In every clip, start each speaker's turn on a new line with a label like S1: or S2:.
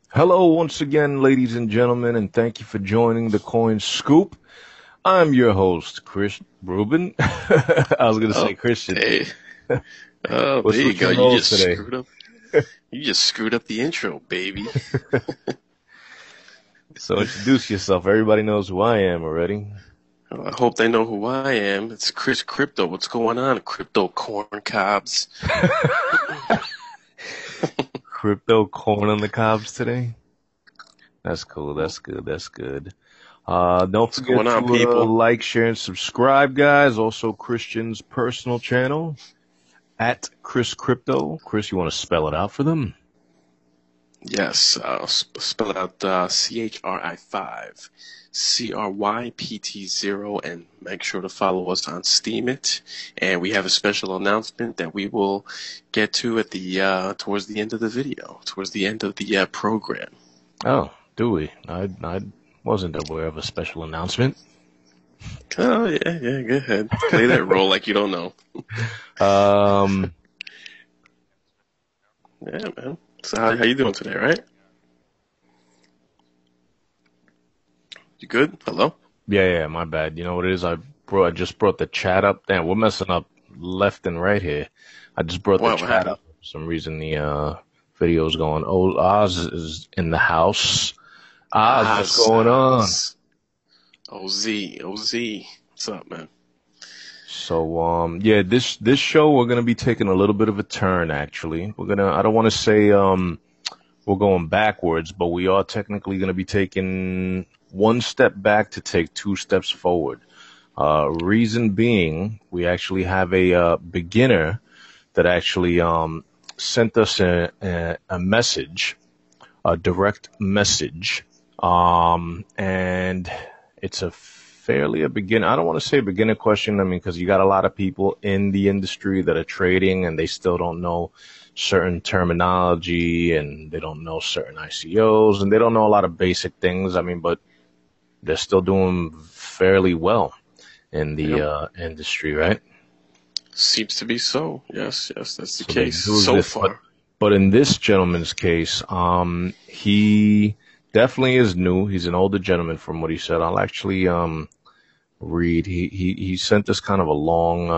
S1: Hello, once again, ladies and gentlemen, and thank you for joining the Coin Scoop. I'm your host, Chris Rubin. I was going to say
S2: Oh,
S1: Christian.
S2: hey. Oh, there you
S1: What's
S2: go.
S1: your
S2: You
S1: roles
S2: just
S1: today?
S2: screwed up. You just screwed up the intro, baby.
S1: So introduce yourself. Everybody knows who I am already.
S2: Oh, I hope they know who I am. It's Chris Crypto. What's going on, Crypto Corn Cobs?
S1: Crypto corn on the cobs today. That's cool. That's good. That's good. Don't
S2: What's
S1: forget
S2: going on,
S1: to
S2: people?
S1: like, share, and subscribe, guys. Also, Christian's personal channel at Chris Crypto. Chris, you want to spell it out for them?
S2: Yes, spell it out CHRI5, CRYPT0, and make sure to follow us on Steemit. And we have a special announcement that we will get to at the towards the end of the video, towards the end of the program.
S1: Oh, do we? I wasn't aware of a special announcement.
S2: Oh yeah, yeah. Go ahead, play that role like you don't know.
S1: Um,
S2: Yeah, man. So how you doing today, right? You good? Hello?
S1: yeah, my bad. You know what it is? I just brought the chat up. Damn, we're messing up left and right here. I just brought the
S2: What
S1: chat
S2: happened?
S1: up. For some reason, the video's going. Oh, Oz is in the house. Oz, what's
S2: Oz,
S1: going on?
S2: Oz. OZ. What's up, man?
S1: So, yeah, this show we're gonna be taking a little bit of a turn. Actually, I don't want to say we're going backwards, but we are technically gonna be taking one step back to take two steps forward. Reason being, we actually have a beginner that actually sent us a message, a direct message, and it's a fairly a beginner. I don't want to say beginner question. I mean, because you got a lot of people in the industry that are trading and they still don't know certain terminology and they don't know certain ICOs and they don't know a lot of basic things. I mean, but they're still doing fairly well in the
S2: Yep.
S1: industry, right?
S2: Seems to be so. Yes, that's the
S1: So they
S2: case
S1: do
S2: so
S1: exist,
S2: far.
S1: but in this gentleman's case, he definitely is new. He's an older gentleman, from what he said. I'll actually read. He sent us kind of a long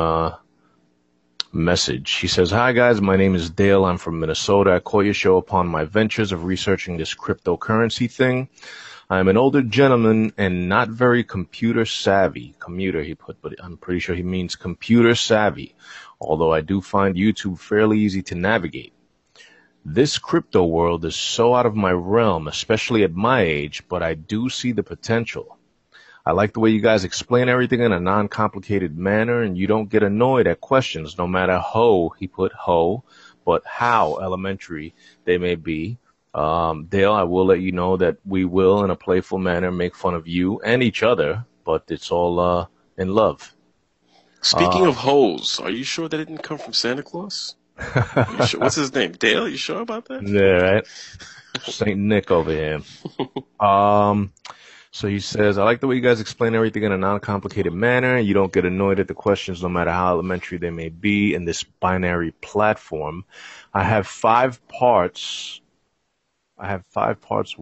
S1: message. He says, "Hi guys, my name is Dale. I'm from Minnesota. I call your show upon my ventures of researching this cryptocurrency thing. I'm an older gentleman and not very computer savvy. Commuter, he put, but I'm pretty sure he means computer savvy. Although I do find YouTube fairly easy to navigate. This crypto world is so out of my realm, especially at my age, but I do see the potential. I like the way you guys explain everything in a non-complicated manner and you don't get annoyed at questions no matter he put but how elementary they may be. Dale, I will let you know that we will, in a playful manner, make fun of you and each other, but it's all in love.
S2: Speaking
S1: Uh,
S2: of hoes, are you sure that didn't come from Santa Claus? You sure? What's his name? Dale? You sure about that?
S1: yeah, right. Saint Nick over here. Um, So he says, I like the way you guys explain everything in a non-complicated manner. You don't get annoyed at the questions, no matter how elementary they may be in this binary platform. I have five parts. I have five parts,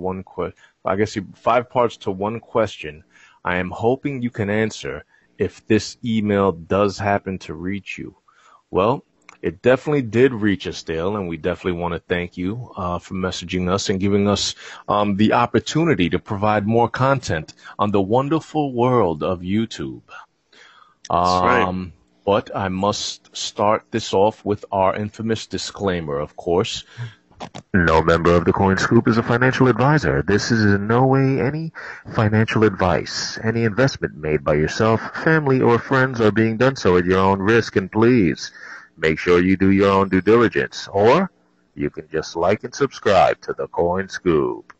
S1: five parts to one question. I am hoping you can answer if this email does happen to reach you. Well, it definitely did reach us, Dale, and we definitely want to thank you for messaging us and giving us the opportunity to provide more content on the wonderful world of YouTube.
S2: That's right.
S1: Um, but I must start this off with our infamous disclaimer, of course. No member of the Coin Scoop is a financial advisor. This is in no way any financial advice. Any investment made by yourself, family, or friends are being done so at your own risk, and please make sure you do your own due diligence, or you can just like and subscribe to the Coin Scoop.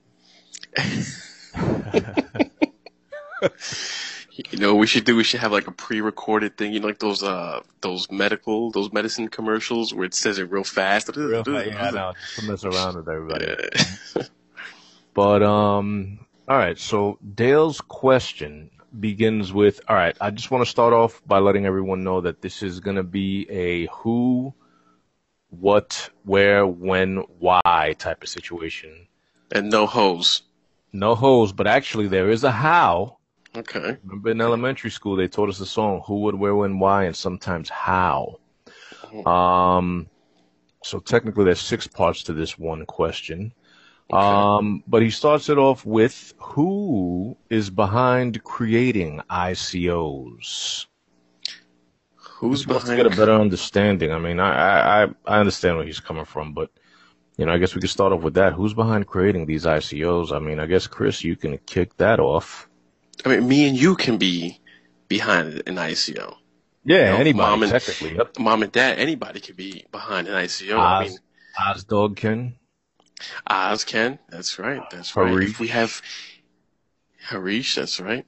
S2: You know what we should do? We should have like a pre-recorded thing, you know, like those medicine commercials where it says it real fast.
S1: Yeah, I know, just to mess around with everybody.
S2: Yeah.
S1: But all right. So Dale's question begins with, all right. I just want to start off by letting everyone know that this is going to be a who, what, where, when, why type of situation.
S2: And no hose.
S1: No hose, but actually there is a how.
S2: Okay.
S1: Remember in
S2: Okay.
S1: elementary school they taught us the song "Who Would, Where, When, Why," and sometimes how.
S2: Mhm.
S1: Um, so technically there's six parts to this one question.
S2: Okay.
S1: But he starts it off with who is behind creating ICOs?
S2: Who's
S1: Just wants to get a
S2: behind?
S1: better understanding. I mean, I understand where he's coming from, but I guess we could start off with that. Who's behind creating these ICOs? I mean, I guess Chris, you can kick that off.
S2: I mean, me and you can be behind an ICO.
S1: Yeah,
S2: You know,
S1: anybody technically. Yep.
S2: mom and dad, anybody could be behind an ICO. I mean,
S1: Oz, Oz Dog can.
S2: Oz can. That's right. That's right. If we
S1: Harish.
S2: have Harish, that's right.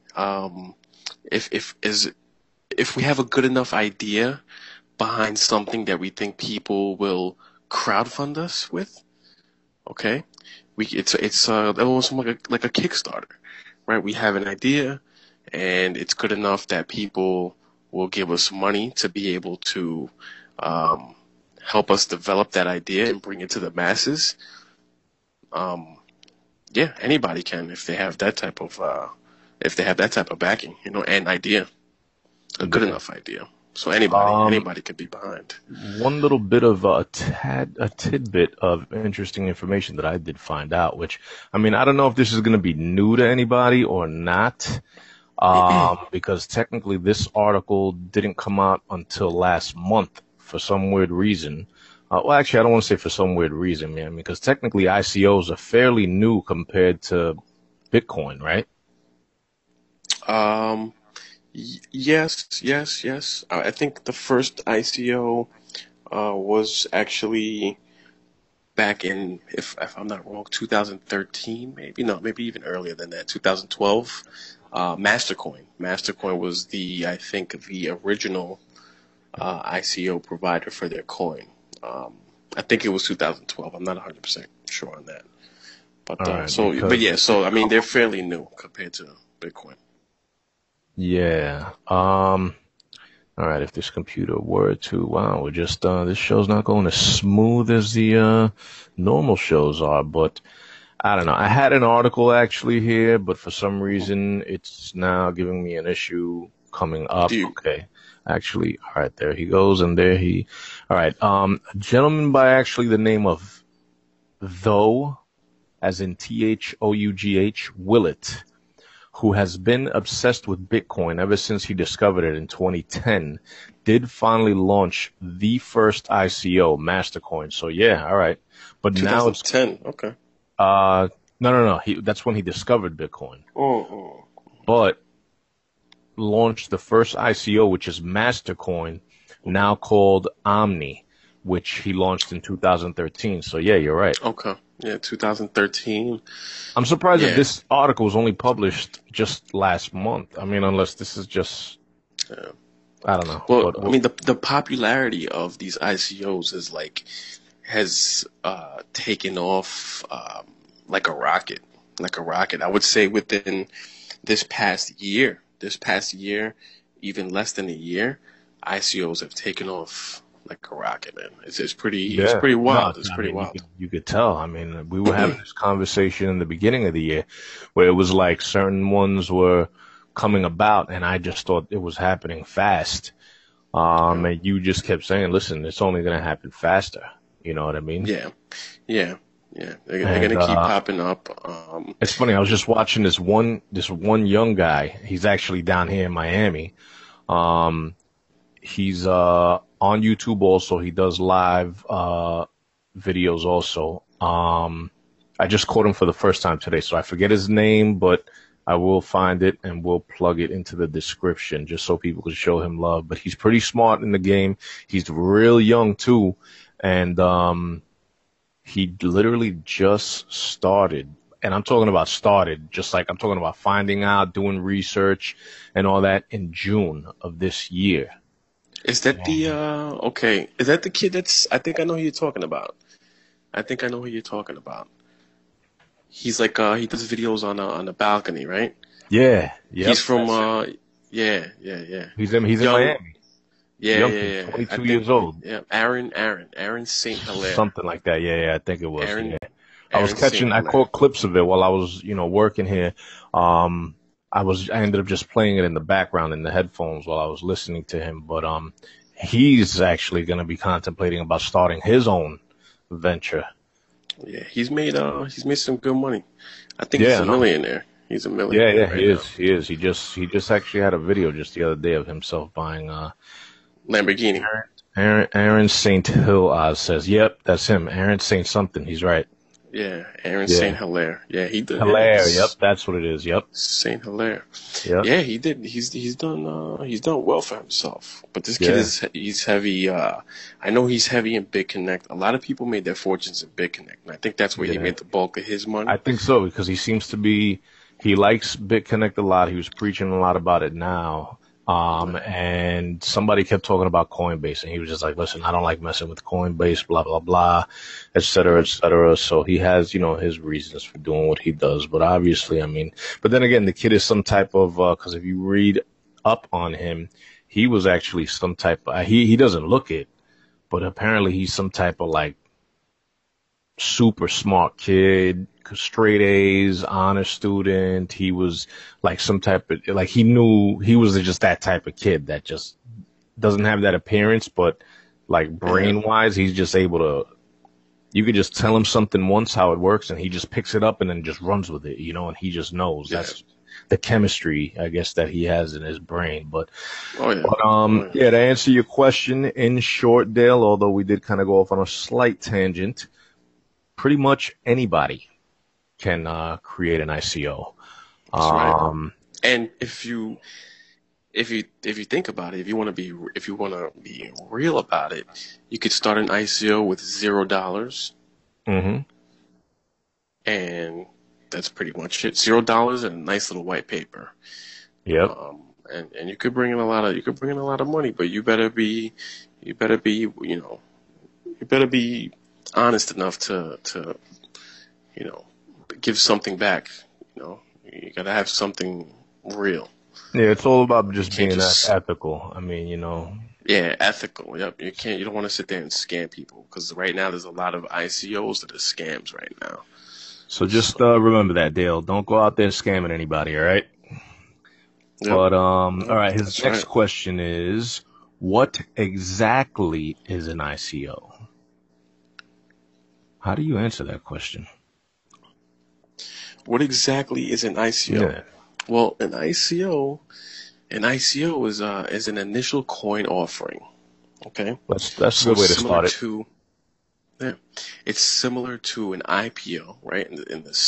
S2: If we have a good enough idea behind something that we think people will crowdfund us with, okay, it's almost like a Kickstarter, right? We have an idea, and it's good enough that people will give us money to be able to um, help us develop that idea and bring it to the masses. Um, yeah, anybody can if they have that type of backing, and idea, a good
S1: Yeah.
S2: enough idea. So anybody,
S1: Um,
S2: anybody could be behind.
S1: One little bit of a tidbit of interesting information that I did find out, which, I mean, I don't know if this is going to be new to anybody or not, because technically this article didn't come out until last month for some weird reason. Well, actually, I don't want to say for some weird reason, man, because technically ICOs are fairly new compared to Bitcoin, right?
S2: Um, yes, yes, yes. I think the first ICO was actually back in, if I'm not wrong, 2013, maybe no, maybe even earlier than that, 2012. Mastercoin. Mastercoin was I think, the original ICO provider for their coin. Um, I think it was 2012. I'm not 100% sure on that. But
S1: All right,
S2: but
S1: because
S2: yeah, so I mean, they're fairly new compared to Bitcoin.
S1: yeah. All right, if this computer were to, wow, we're just, this show's not going as smooth as the normal shows are, but I don't know. I had an article actually here, but for some
S2: Mhm.
S1: reason it's now giving me an issue coming
S2: Do
S1: up.
S2: you?
S1: Okay. Actually, all right, there he goes, and there he, all right, a gentleman by actually the name of Though, as in Though, Willett, who has been obsessed with Bitcoin ever since he discovered it in 2010, did finally launch the first ICO, Mastercoin. So yeah, all right. But now it's
S2: 2010. Okay.
S1: no. That's when he discovered Bitcoin.
S2: Oh,
S1: But launched the first ICO, which is Mastercoin,
S2: okay.
S1: now called Omni, which he launched in 2013. So yeah, you're right.
S2: Okay. Yeah, 2013.
S1: I'm surprised that
S2: Yeah.
S1: this article was only published just last month. I mean, unless this is just,
S2: Yeah.
S1: I don't know.
S2: Well,
S1: But
S2: I mean, the popularity of these ICOs has taken off like a rocket, like a rocket. I would say within this past year, even less than a year, ICOs have taken off like a rocket, man. It's
S1: yeah,
S2: pretty
S1: no,
S2: wild. It's
S1: I
S2: pretty
S1: mean,
S2: wild.
S1: you could tell. I mean, we were having this conversation in the beginning of the year where it was like certain ones were coming about, and I just thought it was happening fast.
S2: Yeah,
S1: And you just kept saying, "Listen, it's only going to happen faster." You know what I mean?
S2: yeah, yeah, yeah. They're
S1: And
S2: gonna keep popping up.
S1: it's funny. I was just watching this one young guy. He's actually down here in Miami. Um, he's on YouTube also. He does live videos also. I just caught him for the first time today, so I forget his name, but I will find it and we'll plug it into the description just so people can show him love. But he's pretty smart in the game. He's real young too, and he literally just started. And I'm talking about started, just like I'm talking about finding out, doing research, and all that in June of this year.
S2: Is that the okay? Is that the kid that's? I think I know who you're talking about. I think I know who you're talking about. He's like he does videos on a balcony, right?
S1: Yeah,
S2: He's
S1: yep,
S2: from
S1: that's it.
S2: yeah, yeah, yeah.
S1: He's in
S2: Young,
S1: Miami.
S2: yeah,
S1: Young
S2: yeah,
S1: kid,
S2: yeah. I
S1: 22
S2: think
S1: years old,
S2: yeah. Aaron Saint Hilaire.
S1: something like that. Yeah, I think it was.
S2: Aaron
S1: Yeah,
S2: Aaron St.
S1: I
S2: Hilaire.
S1: caught clips of it while I was, working here. Um, I ended up just playing it in the background in the headphones while I was listening to him. But, he's actually going to be contemplating about starting his own venture.
S2: Yeah, he's made some good money. I think he's
S1: Yeah,
S2: a
S1: no.
S2: millionaire. He's a
S1: Yeah,
S2: millionaire
S1: yeah, he
S2: right now.
S1: is. He is. He just actually had a video just the other day of himself buying,
S2: Lamborghini.
S1: Aaron St. Hill says, yep, that's him. Aaron St. something. He's right.
S2: Yeah, Aaron St.
S1: Yeah.
S2: Hilaire. Yeah, he did. Yeah,
S1: Hilaire. Yep, that's what it is. Yep.
S2: St. Hilaire.
S1: Yep.
S2: Yeah, he did. He's done well for himself. But this kid
S1: Yeah.
S2: is he's heavy. I know he's heavy in BitConnect. A lot of people made their fortunes in BitConnect, and I think that's where he
S1: Yeah.
S2: made the bulk of his
S1: I
S2: money.
S1: think so because he likes BitConnect a lot. He was preaching a lot about it now.
S2: Yeah,
S1: And somebody kept talking about Coinbase and he was just like, listen, I don't like messing with Coinbase, blah, blah, blah, et cetera, et
S2: yeah,
S1: cetera. So he has, his reasons for doing what he does. But obviously, I mean, but then again, the kid is some type of, cause if you read up on him, he was actually some type of, he doesn't look it, but apparently he's some type of like super smart kid, straight A's, honor student. He was like some type of like he was just that type of kid that just doesn't have that appearance, but like
S2: yeah,
S1: brain wise, he's just able to. You could just tell him something once how it works, and he just picks it up and then just runs with it, and he just knows.
S2: yeah.
S1: That's the chemistry, I guess, that he has in his brain. But
S2: Oh yeah,
S1: but
S2: oh yeah.
S1: yeah, to answer your question in short, Dale, although we did kind of go off on a slight tangent, pretty much anybody can create an ICO.
S2: That's right.
S1: Um,
S2: And if you think about it, if you want to be real about it, you could start an ICO with $0,
S1: hmm
S2: and that's pretty much it. $0 and a nice little white paper.
S1: Yep.
S2: And you could bring in a lot of money, but you better be, you better be honest enough to, you know, give something back. You gotta have something real.
S1: Yeah, it's all about
S2: You
S1: just
S2: can't
S1: being
S2: just,
S1: ethical. I mean,
S2: yeah, ethical. Yep. You don't want to sit there and scam people because right now there's a lot of ICOs that are scams right now.
S1: so just
S2: So,
S1: remember that, Dale. Don't go out there scamming anybody, all right?
S2: yep,
S1: But all
S2: yep,
S1: right. His
S2: that's
S1: next
S2: right.
S1: question is, what exactly is an ICO? How do you answer that question?
S2: What exactly is an ICO?
S1: Yeah,
S2: Well, an ICO is an initial coin offering. Okay,
S1: that's a
S2: so
S1: good way to start it.
S2: yeah, it's similar to an IPO, right? In the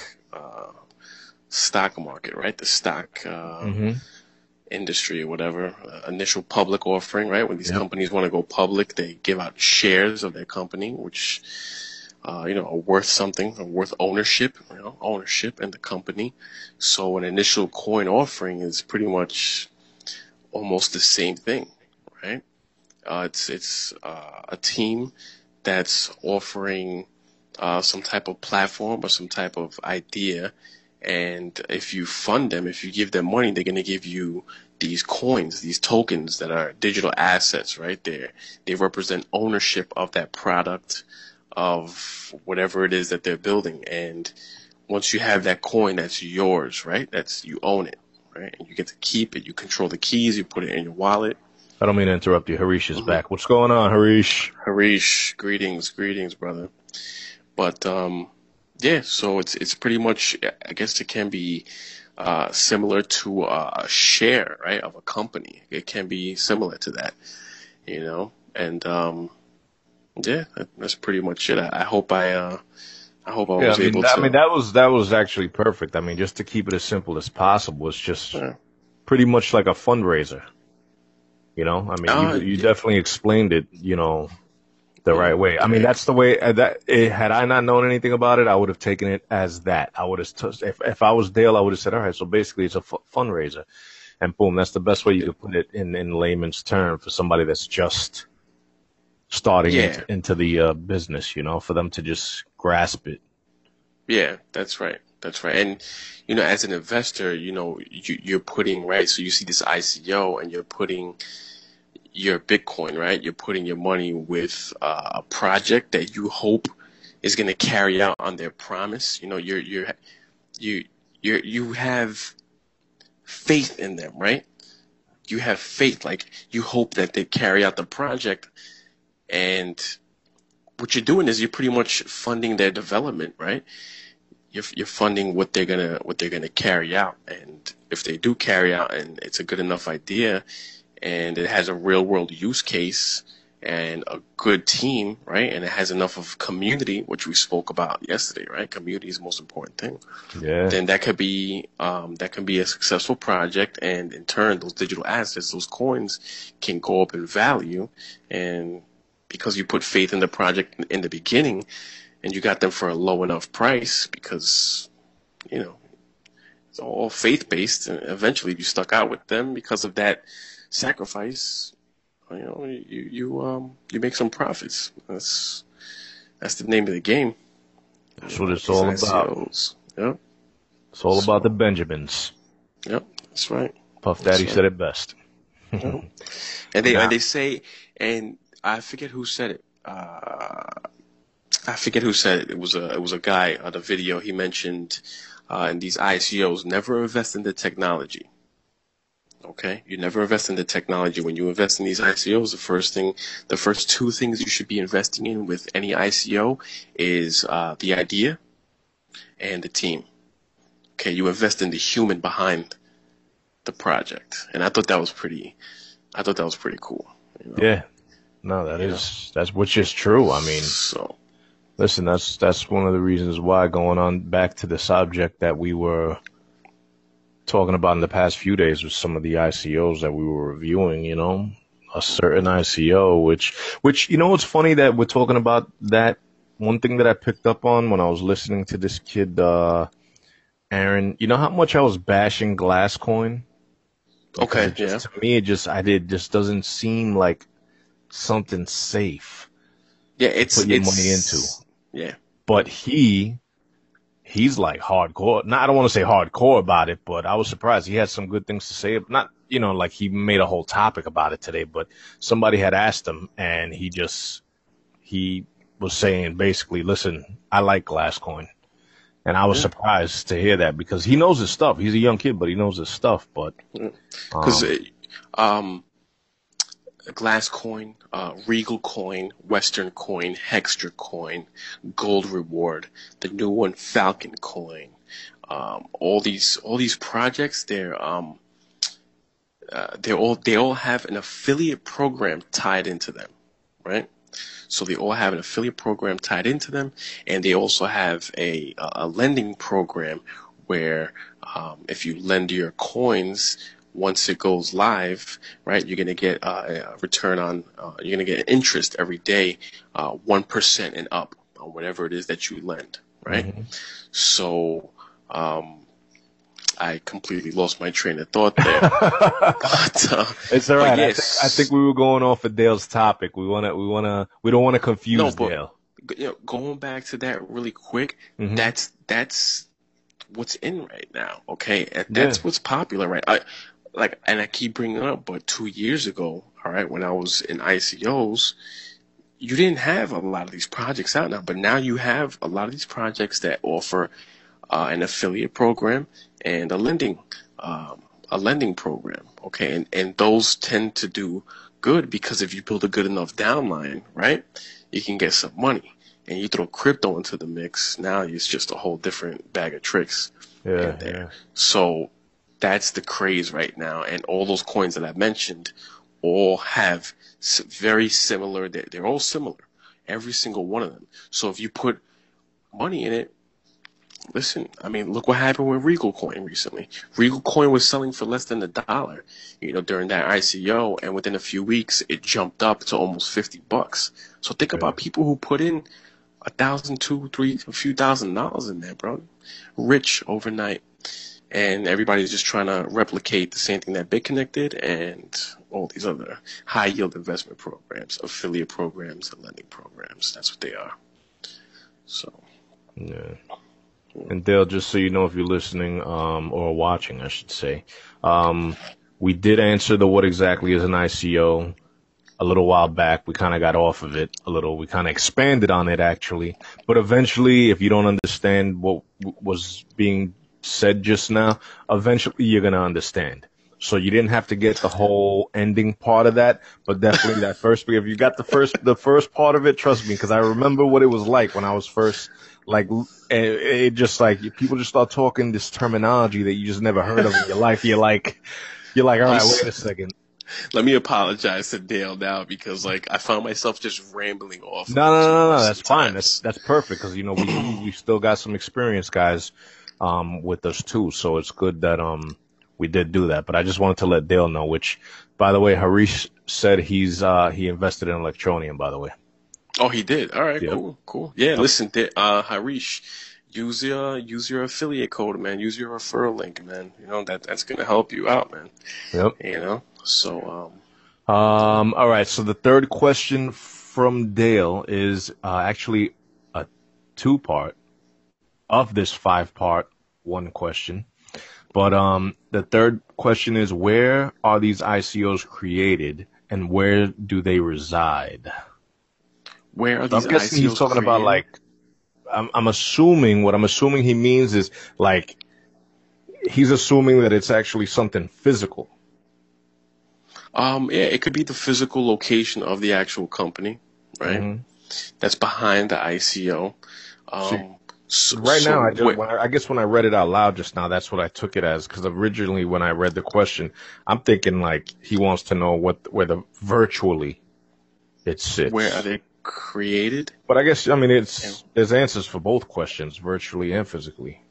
S2: stock market, right? The stock
S1: hmm
S2: industry or whatever. Initial public offering, right? When these
S1: Yep.
S2: companies want to go public, they give out shares of their company, which are worth something, are worth ownership, ownership in the company. So an initial coin offering is pretty much almost the same thing, right? It's a team that's offering some type of platform or some type of idea, and if you fund them, if you give them money, they're going to give you these coins, these tokens that are digital assets, right there. They represent ownership of that product, of whatever it is that they're building, and once you have that coin, that's yours, right? That's you own it, right? And you get to keep it. You control the keys. You put it in your wallet.
S1: I don't mean to interrupt you. Harish is
S2: hmm
S1: back. What's going on, Harish?
S2: Harish, greetings, brother. But yeah, so it's pretty much. I guess it can be similar to a share, right, of a company. It can be similar to that, and yeah, that's pretty much it. I hope I
S1: Yeah,
S2: was able
S1: I mean
S2: to.
S1: that was actually perfect. I mean, just to keep it as simple as possible, it's just
S2: Uh,
S1: pretty much like a fundraiser. I mean, you
S2: yeah,
S1: definitely explained it, the
S2: yeah,
S1: right way. I mean,
S2: yeah,
S1: that's the way had I not known anything about it, I would have taken it as that. I would have, if I was Dale, I would have said, all right, so basically it's a fundraiser and boom, that's the best way you
S2: yeah,
S1: could put it in layman's term for somebody that's just starting
S2: yeah.
S1: into the business, for them to just grasp it.
S2: Yeah, that's right. That's right. And as an investor, you're putting, right. So you see this ICO, and you're putting your Bitcoin, right? You're putting your money with a project that you hope is going to carry out on their promise. You know, you you have faith in them, right? You have faith, like you hope that they carry out the project, and what you're doing is you're pretty much funding their development, right? You're funding what they're gonna carry out, and if they do carry out and it's a good enough idea and it has a real world use case and a good team, right? And it has enough of community, which we spoke about yesterday, right? Community is the most important thing.
S1: Yeah.
S2: Then that can be a successful project, and in turn, those digital assets, those coins, can go up in value, and because you put faith in the project in the beginning, and you got them for a low enough price, because you know it's all faith based, and eventually you stuck out with them because of that sacrifice. You know, you make some profits. That's the name of the game.
S1: That's what it's all about.
S2: ICOs. Yep.
S1: It's all about the Benjamins.
S2: Yep. That's right.
S1: Puff Daddy said it best.
S2: Yep. And they say, and I forget who said it. I forget who said it. It was a guy on the video. He mentioned in these ICOs, never invest in the technology. Okay, you never invest in the technology. When you invest in these ICOs, the first two things you should be investing in with any ICO is the idea and the team. Okay, you invest in the human behind the project, and I thought that was pretty cool. You know?
S1: Yeah, no, that's which is true. I mean,
S2: so
S1: listen, that's one of the reasons why, going on back to the subject that we were talking about in the past few days with some of the ICOs that we were reviewing, you know, a certain ICO, which, you know, it's funny that we're talking about that. One thing that I picked up on when I was listening to this kid, Aaron, you know how much I was bashing Glasscoin?
S2: okay,
S1: yeah. To me, it just doesn't seem like something safe.
S2: Yeah,
S1: to put your money into.
S2: Yeah.
S1: But he's like hardcore. Now, I don't want to say hardcore about it, but I was surprised. He had some good things to say. Not, you know, like he made a whole topic about it today, but somebody had asked him, and he was saying basically, listen, I like Glasscoin. And I was surprised to hear that, because he knows his stuff. He's a young kid, but he knows his stuff. But
S2: because Glasscoin, Regal Coin, Western Coin, Hextra Coin, Gold Reward, the new one, Falcon Coin, all these projects, they all have an affiliate program tied into them, right? So they all have an affiliate program tied into them, and they also have a lending program where if you lend your coins, once it goes live, right, you're going to get a return on, you're going to get interest every day, 1% and up on whatever it is that you lend, right? Mm-hmm. So I completely lost my train of thought there. But,
S1: it's all right. Yes. I think we were going off of Dale's topic. We don't want to confuse Dale.
S2: You know, going back to that really quick, mm-hmm. that's what's in right now. Okay, that's what's popular, right? And I keep bringing it up, but 2 years ago, all right, when I was in ICOs, you didn't have a lot of these projects out now, but now you have a lot of these projects that offer an affiliate program and a lending program. Okay, and those tend to do good, because if you build a good enough downline, right, you can get some money. And you throw crypto into the mix, now it's just a whole different bag of tricks. Yeah. So that's the craze right now, and all those coins that I mentioned all have very similar. They're all similar, every single one of them. So if you put money in it, listen, I mean, look what happened with Regal Coin recently. Regal Coin was selling for less than $1, you know, during that ICO, and within a few weeks, it jumped up to almost $50. So think about people who put in $1,000, $2,000, $3,000, a few $1,000s in there, bro. Rich overnight. And everybody's just trying to replicate the same thing that BitConnect did, and all these other high yield investment programs, affiliate programs, and lending programs. That's what they are. So.
S1: Yeah. And Dale, just so you know, if you're listening, or watching, I should say, we did answer the what exactly is an ICO. a little while back. We kind of got off of it a little. We kind of expanded on it actually. But eventually, if you don't understand what was being said just now, eventually you're going to understand. So you didn't have to get the whole ending part of that, but definitely that first, if you got the first part of it, trust me, because I remember what it was like when I was first, like, it just like, people just start talking this terminology that you just never heard of in your life. You're like, all right, wait a second.
S2: Let me apologize to Dale now because like I found myself just rambling off a
S1: No,
S2: little
S1: no,
S2: too
S1: no, no,
S2: much
S1: no, that's fine. That's,
S2: sometimes.
S1: that's perfect because, we still got some experienced guys, with us too. So it's good that, we did do that. But I just wanted to let Dale know, which, by the way, Harish said he invested in Electronium, by the way.
S2: Oh, he did. All right,
S1: Yep.
S2: cool, cool. Yeah,
S1: Yep.
S2: listen, Harish, use your affiliate code, man. Use your referral link, man. You know that's gonna help you out, man.
S1: Yep.
S2: You know. So
S1: All right. So the third question from Dale is actually a two-part of this five-part one question. But the third question is, where are these ICOs created and where do they reside?
S2: where are
S1: So I'm
S2: these
S1: guessing he's
S2: ICOs
S1: talking about
S2: created?
S1: like, I'm assuming what I'm assuming he means is like he's assuming that it's actually something physical.
S2: Yeah, it could be the physical location of the actual company, right?
S1: Hmm.
S2: That's behind the ICO.
S1: See,
S2: Um, so,
S1: right
S2: so
S1: now,
S2: wh-
S1: I guess when I read it out loud just now, that's what I took it as. Because originally, when I read the question, I'm thinking like he wants to know where the virtually it
S2: where are
S1: sits.
S2: they created?
S1: But I guess, I mean,
S2: And
S1: there's answers for both questions, virtually and physically.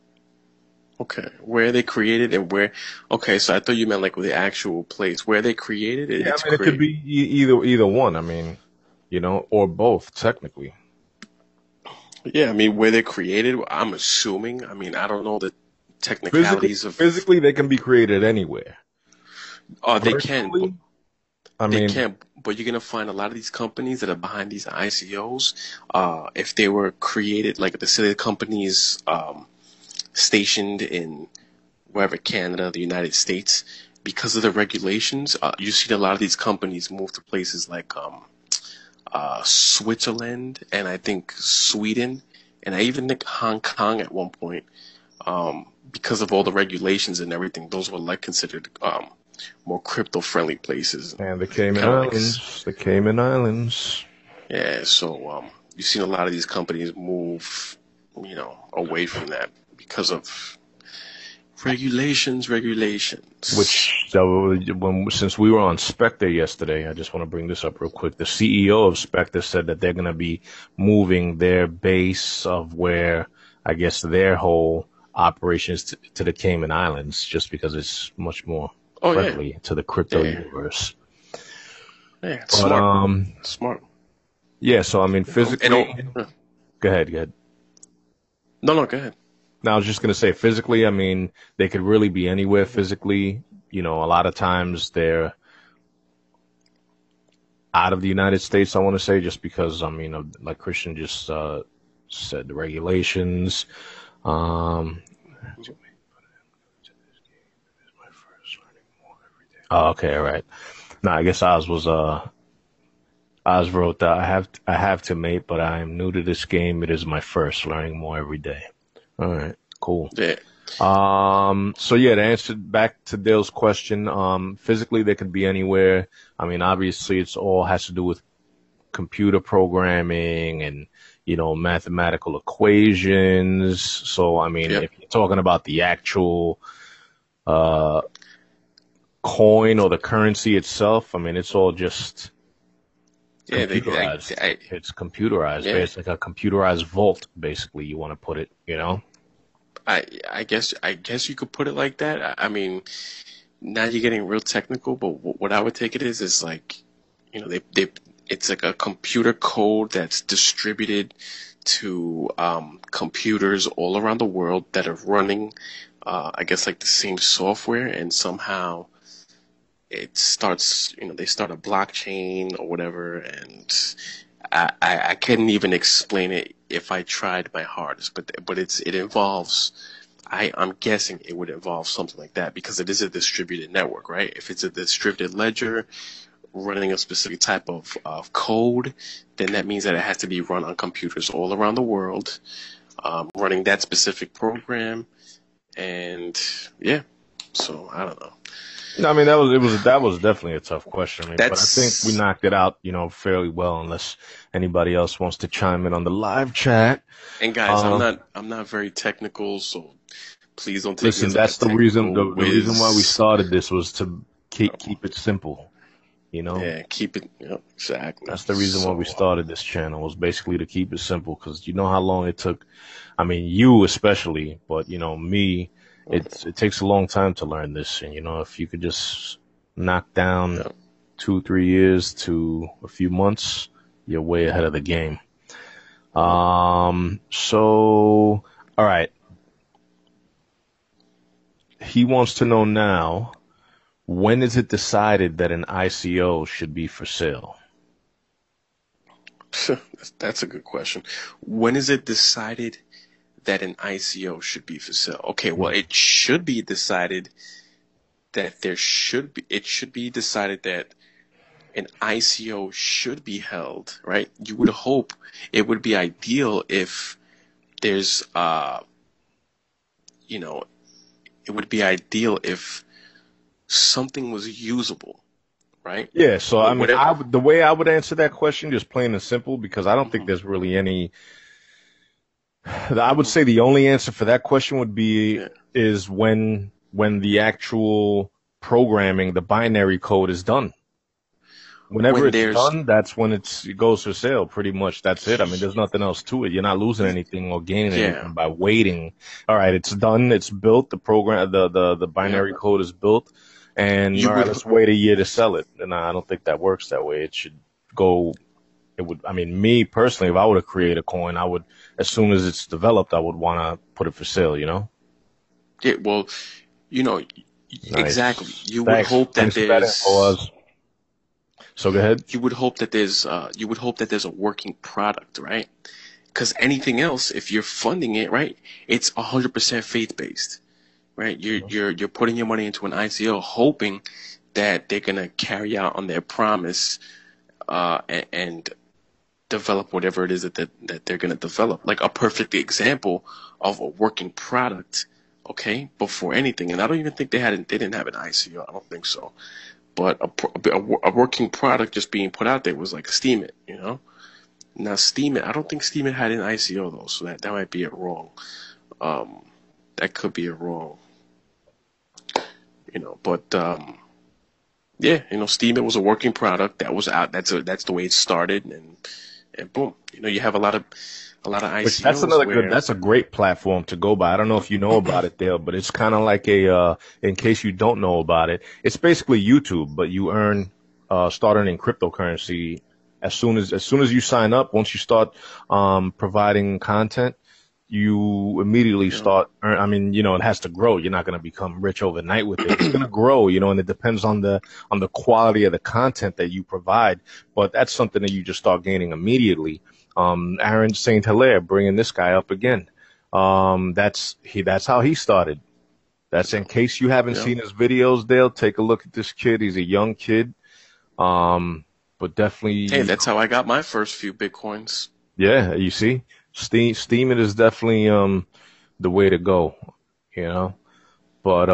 S2: okay, where are they created and where? Okay, so I thought you meant like the actual place where they created it.
S1: Yeah,
S2: It's
S1: I mean, it could
S2: create.
S1: be either one. I mean, or both technically.
S2: Yeah, I mean where they created. I'm assuming. I mean I don't know the
S1: Physically,
S2: technicalities of.
S1: physically, they can be created anywhere.
S2: They can, but
S1: Virtually, I
S2: they
S1: mean,
S2: can. But you're gonna find a lot of these companies that are behind these ICOs. If they were created like the city companies stationed in wherever Canada, the United States, because of the regulations, you've seen a lot of these companies move to places like Switzerland and I think Sweden, and I even think Hong Kong at one point, because of all the regulations and everything. Those were like considered more crypto friendly places,
S1: and the Cayman
S2: kind of like
S1: Islands, the Cayman Islands.
S2: yeah. So you've seen a lot of these companies move, away from that because of regulations.
S1: Which, so since we were on Spectre yesterday, I just want to bring this up real quick. The CEO of Spectre said that they're going to be moving their base of where I guess their whole operations to the Cayman Islands, just because it's much more
S2: Oh yeah,
S1: friendly to the crypto
S2: yeah,
S1: universe.
S2: yeah. It's
S1: But
S2: smart, smart.
S1: yeah. So I mean,
S2: And
S1: physically, go ahead, go ahead.
S2: no, no, go ahead.
S1: Now, I was just going to say physically, I mean, they could really be anywhere physically. A lot of times they're out of the United States, I want to say, just because, I mean, like Christian just said, the regulations. Um, oh, okay, all right. No, I guess Oz wrote that I have to mate, but I am new to this game. It is my first, learning more every day. All right, cool.
S2: Yeah,
S1: So yeah, to answer back to Dale's question, physically they could be anywhere. I mean, obviously it's all has to do with computer programming and, mathematical equations. So, I mean,
S2: yep.
S1: if you're talking about the actual, uh, coin or the currency itself, I mean, it's all just
S2: Yeah,
S1: computerized. It's computerized.
S2: yeah.
S1: It's like a computerized vault, basically, you want to put it.
S2: I guess you could put it like that. I mean, now you're getting real technical, but what I would take it is like, they it's like a computer code that's distributed to computers all around the world that are running, I guess like the same software, and somehow it starts, they start a blockchain or whatever, and I couldn't even explain it if I tried my hardest, but it involves. I'm guessing it would involve something like that because it is a distributed network, right? If it's a distributed ledger, running a specific type of code, then that means that it has to be run on computers all around the world, running that specific program. And yeah, so I don't know.
S1: No, I mean that was definitely a tough question. I mean, but I think we
S2: That's
S1: knocked it out, fairly well. Unless anybody else wants to chime in on the live chat.
S2: and guys,
S1: Uh,
S2: I'm not very technical, so please don't take me
S1: Listen,
S2: as like a
S1: that's the reason.
S2: technical
S1: The reason why we
S2: whiz.
S1: started this was to keep it simple. You know,
S2: Yeah, keep it. Yep, exactly.
S1: that's the reason why we
S2: So
S1: started this channel was basically to keep it simple because you know how long it took. I mean, you especially, but me, it takes a long time to learn this. And if you could just knock down
S2: yeah.
S1: 2-3 years to a few months, you're way ahead of the game.
S2: Mhm.
S1: So, all right. He wants to know now, when is it decided that an ICO should be for sale?
S2: That's a good question. When is it decided that an ICO should be for sale? Okay, well,
S1: Yeah.
S2: it should be decided that it should be decided that an ICO should be held, right? You would hope it would be ideal if there's, you know, it would be ideal if something was usable, right?
S1: Yeah, so I mean,
S2: Whatever.
S1: the way I would answer that question, just plain and simple, because I don't think
S2: Mhm,
S1: there's really any. I would
S2: mhm.
S1: say the only answer for that question would be
S2: Yeah.
S1: is when the actual programming, the binary code is done. Whenever
S2: When
S1: it's
S2: there's,
S1: done, that's when it goes for sale. Pretty much, that's it. I mean, there's nothing else to it. You're not losing anything or gaining
S2: yeah,
S1: anything by waiting. All right, it's done. It's built. The program, the
S2: yeah,
S1: binary code is built, and
S2: you
S1: all right,
S2: would,
S1: let's wait a year to sell it. And I don't think that works that way. It should go. It would. I mean, me personally, if I were to create a coin, I would, as soon as it's developed, I would want to put it for sale.
S2: yeah, well, you know, exactly.
S1: Nice. Thanks for that info, Oz. So go ahead.
S2: you would hope that there's a working product, right? Because anything else, if you're funding it, right, it's 100% faith based, right? You're putting your money into an ICO, hoping that they're gonna carry out on their promise, and develop whatever it is that they're gonna develop. Like a perfect example of a working product, okay, before anything. And I don't even think they didn't have an ICO. I don't think so. But a working product just being put out there was like Steemit, you know. Now Steemit, I don't think Steemit had an ICO though, so that might be it wrong. Um, that could be it wrong, you know. But yeah, you know, Steemit was a working product that was out. That's the way it started, and boom, you know, you have a lot of
S1: Which that's
S2: ICOs
S1: another good.
S2: where
S1: That's a great platform to go by. I don't know if you know about it, Dale, but it's kind of like in case you don't know about it, it's basically YouTube, but you start earning cryptocurrency as soon as you sign up. Once you start providing content, you immediately
S2: you know,
S1: start. I mean, it has to grow. You're not going to become rich overnight with it. It's going to grow, and it depends on the quality of the content that you provide. But that's something that you just start gaining immediately. Aaron Saint Hilaire, bringing this guy up again. That's how he started. That's in case you haven't
S2: you know,
S1: seen his videos, Dale. Take a look at this kid. He's a young kid, but
S2: hey,
S1: definitely,
S2: that's how I got my first few Bitcoins.
S1: yeah. You see, Steemit is definitely the way to go. You know, but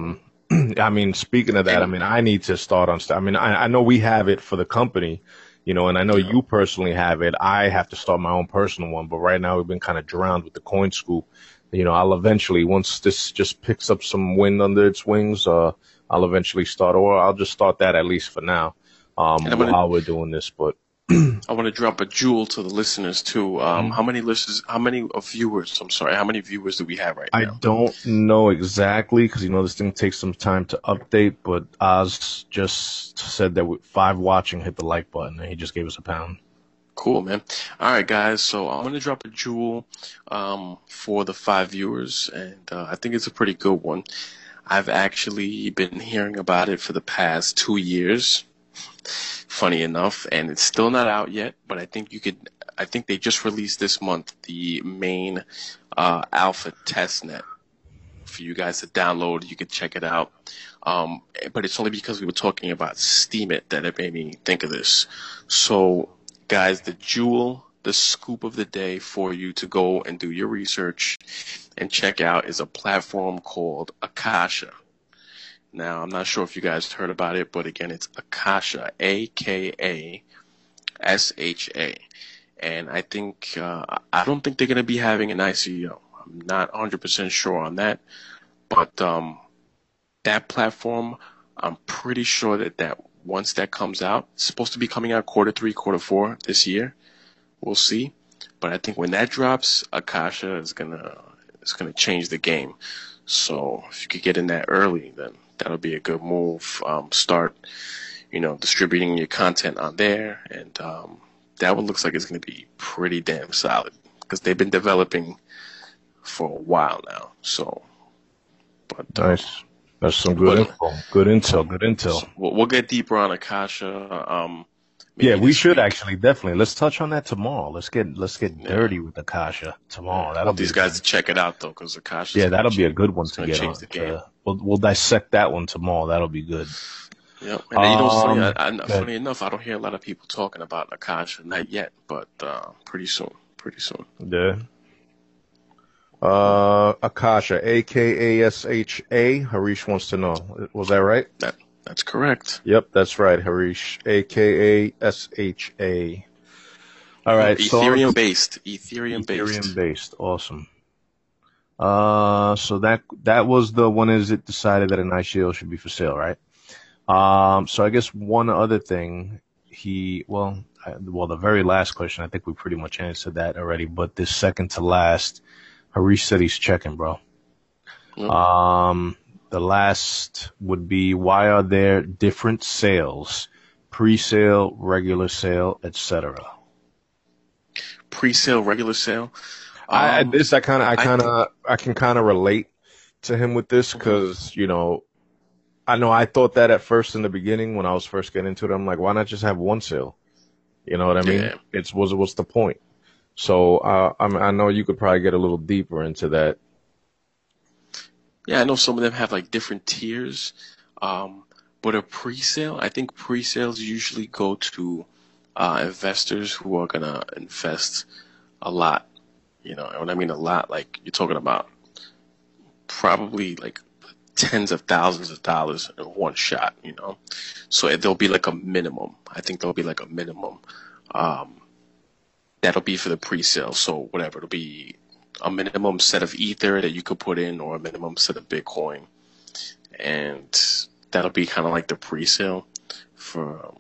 S1: I mean, speaking of that, I
S2: And
S1: mean, I need to start on. I mean, I know we have it for the company, and I know
S2: you know,
S1: you personally have it. I have to start my own personal one, but right now we've been kind of drowned with the coin scoop. I'll eventually, once this just picks up some wind under its wings, I'll eventually start, or I'll just start that at least for now,
S2: and
S1: while we're doing this. But
S2: I want to drop a jewel to the listeners too.
S1: Mhm.
S2: How many listeners? How many viewers? I'm sorry. How many viewers do we have right
S1: I
S2: now?
S1: don't know exactly because this thing takes some time to update. But Oz just said that with 5 watching, hit the like button, and he just gave us a pound.
S2: Cool, man. All right, guys. So I'm gonna drop a jewel for the 5 viewers, and I think it's a pretty good one. I've actually been hearing about it for the past 2 years. Funny enough, and it's still not out yet. But I think you could. I think they just released this month the main alpha testnet for you guys to download. You can check it out. But it's only because we were talking about Steam It that it made me think of this. So, guys, the scoop of the day for you to go and do your research and check out is a platform called Akasha. Now, I'm not sure if you guys heard about it, but again, it's Akasha, Akasha. And I think, I don't think they're going to be having an ICO. I'm not 100% sure on that. But that platform, I'm pretty sure that once that comes out, it's supposed to be coming out Q3, Q4 this year. We'll see. But I think when that drops, Akasha is gonna change the game. So if you could get in that early, then that'll be a good move. Start, distributing your content on there, and that one looks like it's going to be pretty damn solid because they've been developing for a while now. So, but
S1: Nice. That's some good info. Good intel. Good intel.
S2: we'll get deeper on Akasha.
S1: Yeah,
S2: Maybe
S1: we
S2: this
S1: should
S2: week.
S1: actually definitely. Let's touch on that tomorrow. Let's get
S2: Yeah.
S1: dirty with Akasha tomorrow.
S2: I
S1: That'll
S2: want
S1: be
S2: these guys to check it out though, because Akasha.
S1: yeah, that'll be a good one
S2: It's
S1: to
S2: gonna
S1: get
S2: change
S1: on.
S2: the game.
S1: We'll dissect that one tomorrow. That'll be good.
S2: Yep. And then, funny,
S1: Good.
S2: funny enough, I don't hear a lot of people talking about Akasha, not yet, but pretty soon. Pretty soon.
S1: Yeah. Akasha, Akasha. Harish wants to know. Was that right?
S2: That's correct.
S1: Yep, that's right, Harish. Akasha. All right.
S2: Ethereum based.
S1: Ethereum based. Awesome. So that was the one. Is it decided that an ICO should be for sale, right? So I guess one other thing, the very last question, I think we pretty much answered that already, but this second to last, Harish said he's checking, bro.
S2: Yep.
S1: The last would be, why are there different sales, pre-sale, regular sale, etc.?
S2: Pre-sale, regular sale.
S1: I can kind of relate to him with this because, I thought that at first in the beginning when I was first getting into it. I'm like, why not just have one sale? You know what I mean?
S2: Yeah.
S1: What's the point? So I know you could probably get a little deeper into that.
S2: Yeah, I know some of them have like different tiers. But a pre-sale, I think pre-sales usually go to investors who are gonna invest a lot. And when I mean a lot, like you're talking about probably like tens of thousands of dollars in one shot. So there'll be like a minimum. I think there'll be like a minimum. That'll be for the pre-sale. So whatever, it'll be a minimum set of Ether that you could put in, or a minimum set of Bitcoin, and that'll be kind of like the pre-sale for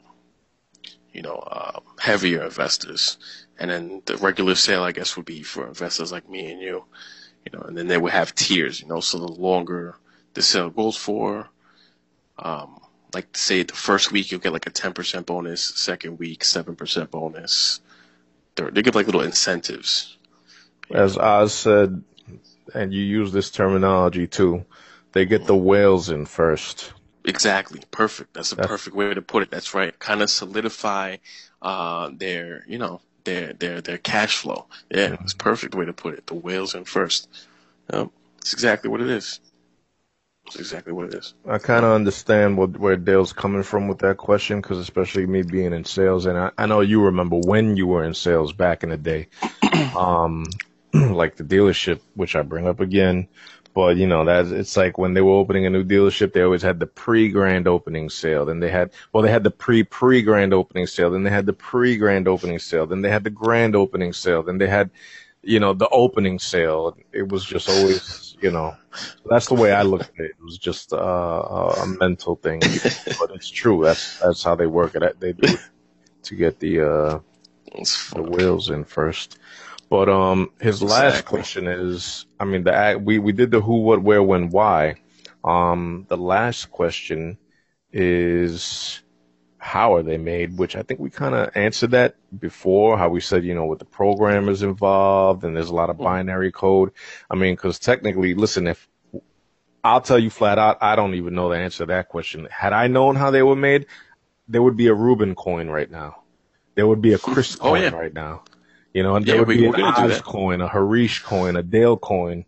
S2: heavier investors. And then the regular sale, I guess, would be for investors like me and you, and then they would have tiers, so the longer the sale goes for, like say the first week you'll get like a 10% bonus, second week 7% bonus. They give like little incentives.
S1: As Oz said, and you use this terminology too, they get the whales in first.
S2: Exactly. Perfect. That's a perfect way to put it. That's right. Kind of solidify their cash flow. Yeah, it's a perfect way to put it. The whales in first. It's exactly what it is. It's exactly what it is.
S1: I kind of understand where Dale's coming from with that question, because especially me being in sales, and I know you remember when you were in sales back in the day, like the dealership, which I bring up again. But it's like when they were opening a new dealership, they always had the pre-grand opening sale. Then they had the pre-grand opening sale. Then they had the pre-grand opening sale. Then they had the grand opening sale. Then they had, the opening sale. It was just always, that's the way I looked at it. It was just a mental thing, but it's true. That's how they work it. They do it to get the wheels in first. But his last question is, we did the who, what, where, when, why. The last question is, how are they made? Which I think we kind of answered that before. How we said, with the programmers involved, and there's a lot of binary code. Because technically, listen, if I'll tell you flat out, I don't even know the answer to that question. Had I known how they were made, there would be a Rubin coin right now. There would be a Chris coin right now. And there would be an Oz coin, a Harish coin, a Dale coin,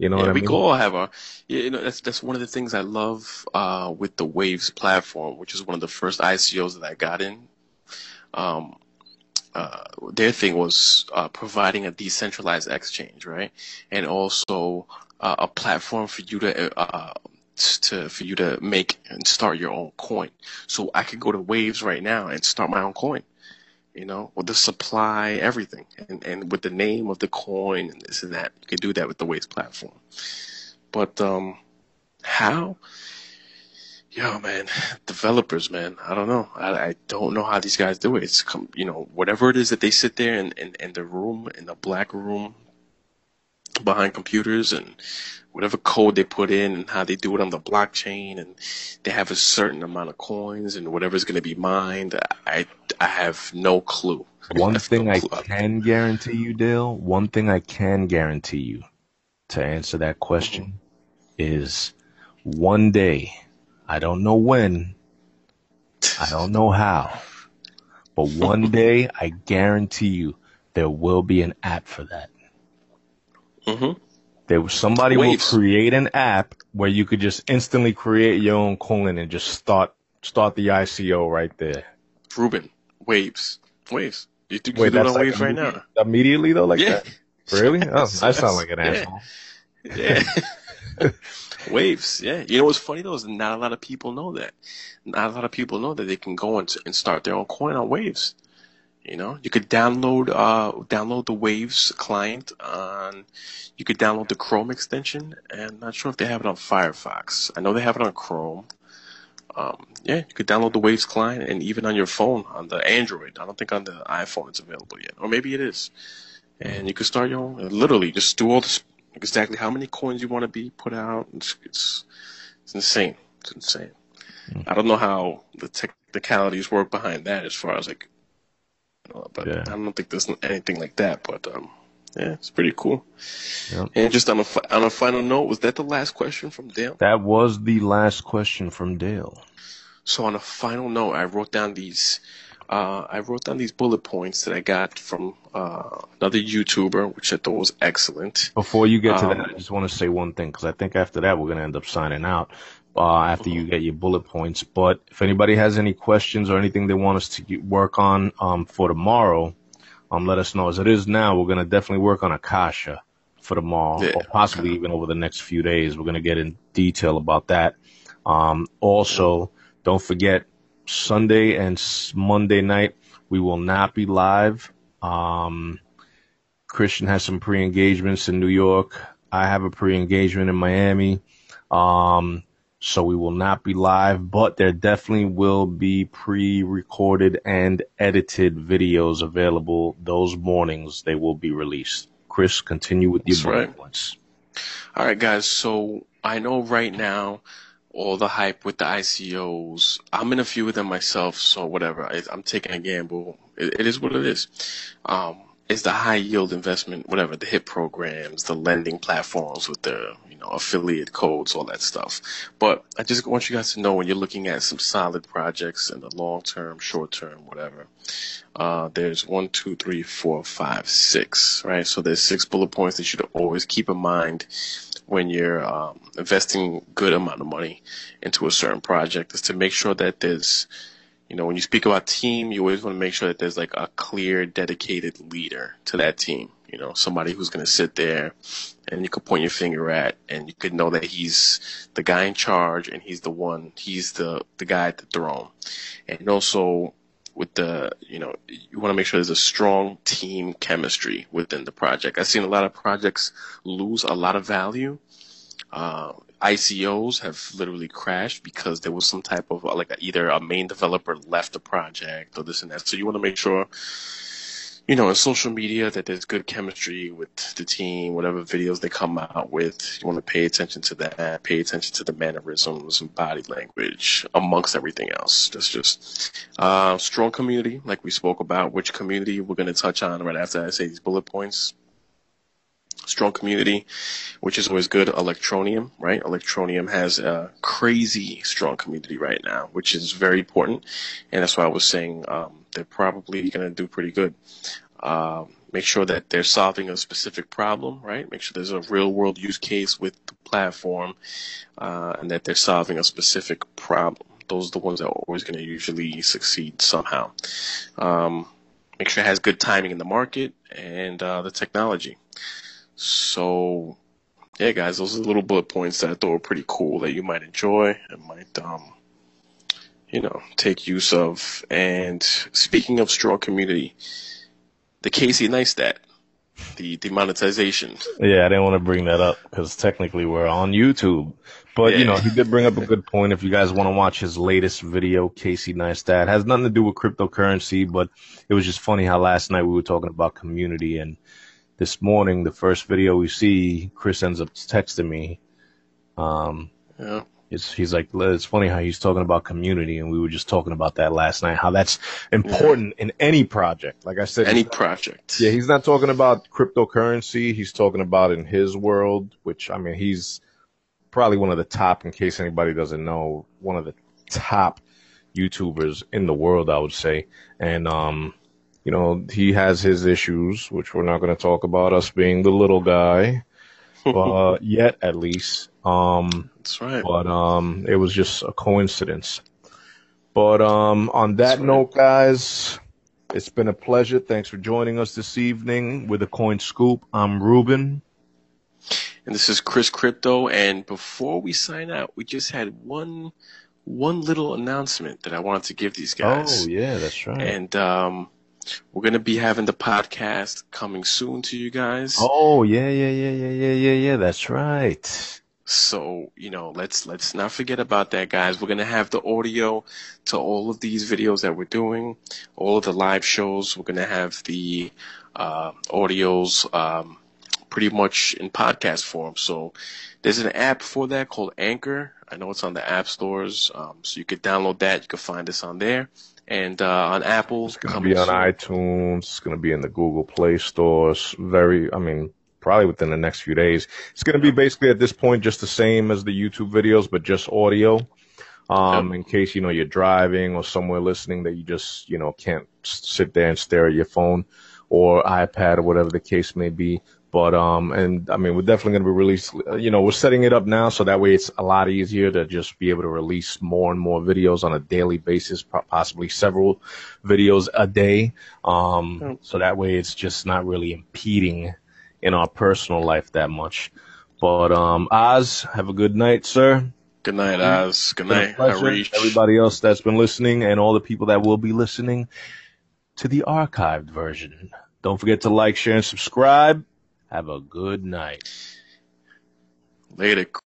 S1: You know what
S2: Yeah,
S1: I
S2: we could
S1: mean?
S2: all have our, yeah, that's one of the things I love with the Waves platform, which is one of the first ICOs that I got in. Um, their thing was providing a decentralized exchange, right? And also a platform for you to make and start your own coin. So I could go to Waves right now and start my own coin. With the supply, everything, and with the name of the coin and this and that, you can do that with the Waves platform. But how? Yo, man, developers, man. I don't know. I don't know how these guys do it. Whatever it is that they sit there in the room, in the black room behind computers, and whatever code they put in and how they do it on the blockchain, and they have a certain amount of coins and whatever's going to be mined. I have no clue. I
S1: One
S2: have no
S1: thing I
S2: clue.
S1: can guarantee you, Dale, one thing I can guarantee you to answer that
S2: Mhm.
S1: question is one day, I don't know when, I don't know how, but one day I guarantee you there will be an app for that.
S2: Mhm.
S1: Somebody will
S2: Waves,
S1: create an app where you could just instantly create your own coin and just start the ICO right there.
S2: Ruben, waves. You
S1: Wait,
S2: can do it
S1: that's
S2: on
S1: like
S2: Waves right now.
S1: immediately though, like
S2: Yeah.
S1: that? Really? Oh,
S2: Yes.
S1: I sound
S2: Yes.
S1: like an
S2: Yeah.
S1: asshole.
S2: Yeah. Waves, yeah. You know what's funny though is not a lot of people know that. Not a lot of people know that they can go and start their own coin on Waves. You could download the Waves client on. You could download the Chrome extension, and not sure if they have it on Firefox. I know they have it on Chrome. Yeah, you could download the Waves client, and even on your phone on the Android. I don't think on the iPhone it's available yet, or maybe it is. And you could start your own. Literally, just do all this exactly how many coins you want to be put out. It's insane. It's insane. I don't know how the technicalities work behind that as far as like, but
S1: Yeah.
S2: I don't think there's anything like that. But yeah, it's pretty cool.
S1: Yep.
S2: And just on a final note, was that the last question from Dale?
S1: That was the last question from Dale.
S2: So on a final note, I wrote down these. I wrote down these bullet points that I got from another YouTuber, which I thought was excellent.
S1: Before you get to that, I
S2: Um,
S1: just want to say one thing because I think after that we're going to end up signing out after
S2: mhm.
S1: you get your bullet points. But if anybody has any questions or anything they want us to work on for tomorrow, let us know. As it is now, we're going to definitely work on Akasha for tomorrow
S2: Yeah.
S1: or
S2: Okay.
S1: possibly even over the next few days. We're going to get in detail about that. Also, don't forget Sunday and Monday night, we will not be live. Christian has some pre-engagements in New York. I have a pre-engagement in Miami. Um, so we will not be live, but there definitely will be pre-recorded and edited videos available those mornings. They will be released. Chris, continue with your
S2: That's
S1: bullet
S2: right.
S1: points.
S2: All right, guys. So I know right now all the hype with the ICOs. I'm in a few of them myself, so whatever. I'm taking a gamble. It is what it is. It's the high yield investment, whatever, the HIP programs, the lending platforms with the affiliate codes, all that stuff. But I just want you guys to know when you're looking at some solid projects in the long term, short term, whatever. There's one, two, three, four, five, six, right? So there's 6 bullet points that you should always keep in mind when you're investing good amount of money into a certain project is to make sure that there's, when you speak about team, you always want to make sure that there's like a clear, dedicated leader to that team. Somebody who's going to sit there and you could point your finger at and you could know that he's the guy in charge and he's the guy at the throne. And also with you want to make sure there's a strong team chemistry within the project. I've seen a lot of projects lose a lot of value. ICOs have literally crashed because there was some type of like either a main developer left the project or this and that. So you want to make sure, in social media that there's good chemistry with the team, whatever videos they come out with. You want to pay attention to that, pay attention to the mannerisms and body language amongst everything else. That's just strong community, like we spoke about, which community we're going to touch on right after I say these bullet points. Strong community, which is always good. Electroneum, right? Electroneum has a crazy strong community right now, which is very important. And that's why I was saying they're probably going to do pretty good. Make sure that they're solving a specific problem, right? Make sure there's a real world use case with the platform, and that they're solving a specific problem. Those are the ones that are always going to usually succeed somehow. Make sure it has good timing in the market and the technology. So, yeah, guys, those are little bullet points that I thought were pretty cool that you might enjoy and might, take use of. And speaking of strong community, the Casey Neistat, the demonetization.
S1: Yeah, I didn't want to bring that up because technically we're on YouTube. But,
S2: Yeah.
S1: he did bring up a good point. If you guys want to watch his latest video, Casey Neistat, has nothing to do with cryptocurrency, but it was just funny how last night we were talking about community, and this morning, the first video we see, Chris ends up texting me.
S2: Yeah.
S1: He's like, it's funny how he's talking about community, and we were just talking about that last night, how that's important in any project. Like I said,
S2: Any project.
S1: yeah, he's not talking about cryptocurrency. He's talking about in his world, which, I mean, he's probably one of the top, in case anybody doesn't know, one of the top YouTubers in the world, I would say. And, he has his issues, which we're not going to talk about, us being the little guy, yet at least.
S2: That's right.
S1: But it was just a coincidence. But on that note, guys, it's been a pleasure. Thanks for joining us this evening with a Coin Scoop. I'm Ruben.
S2: And this is Chris Crypto. And before we sign out, we just had one little announcement that I wanted to give these guys.
S1: Oh, yeah, that's right.
S2: And we're going to be having the podcast coming soon to you guys.
S1: Oh, yeah, that's right.
S2: So, let's not forget about that, guys. We're going to have the audio to all of these videos that we're doing, all of the live shows. We're going to have the audios pretty much in podcast form. So there's an app for that called Anchor. I know it's on the app stores, so you could download that. You can find us on there. And on Apple.
S1: It's going to be on iTunes. It's going to be in the Google Play stores. Probably within the next few days. It's going to be basically at this point just the same as the YouTube videos, but just audio. In case, you're driving or somewhere listening that you just, can't sit there and stare at your phone or iPad or whatever the case may be. But, we're definitely going to be releasing, we're setting it up now so that way it's a lot easier to just be able to release more and more videos on a daily basis, possibly several videos a day. So that way it's just not really impeding in our personal life that much. But Oz, have a good night, sir.
S2: Good night, Oz. Good night, Harish.
S1: Everybody else that's been listening and all the people that will be listening to the archived version. Don't forget to like, share, and subscribe. Have a good night.
S2: Later.